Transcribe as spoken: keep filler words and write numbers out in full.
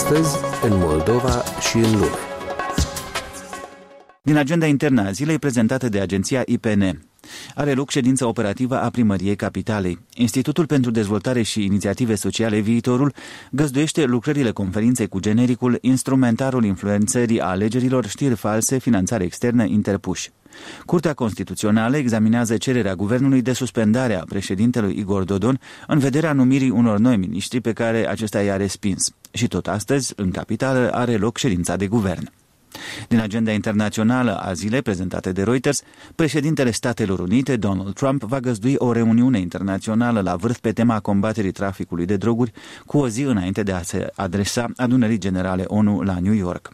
Astăzi, în Moldova și în lume. Din agenda internă a zilei prezentată de agenția I P N. Are loc ședința operativă a Primăriei Capitalei. Institutul pentru Dezvoltare și Inițiative Sociale Viitorul găzduiește lucrările conferinței cu genericul Instrumentarul influențării a alegerilor, știri false, finanțare externă, interpuși. Curtea Constituțională examinează cererea guvernului de suspendare a președintelui Igor Dodon în vederea numirii unor noi miniștri pe care acesta i-a respins. Și tot astăzi, în capitală, are loc ședința de guvern. Din agenda internațională a zilei prezentate de Reuters, președintele Statelor Unite, Donald Trump, va găzdui o reuniune internațională la vârf pe tema combaterii traficului de droguri, cu o zi înainte de a se adresa adunării generale ONU la New York.